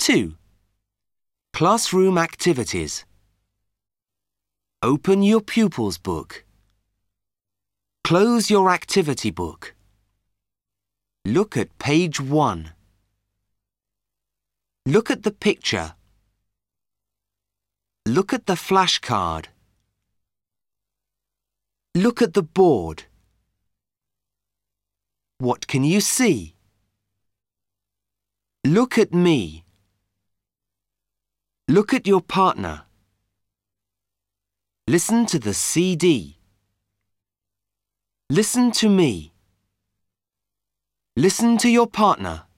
2. Classroom activities. Open your pupils book. Close your activity book. Look at page 1. Look at the picture. Look at the flashcard. Look at the board. What can you see? Look at me. Look at your partner. Listen to the CD. Listen to me. Listen to your partner.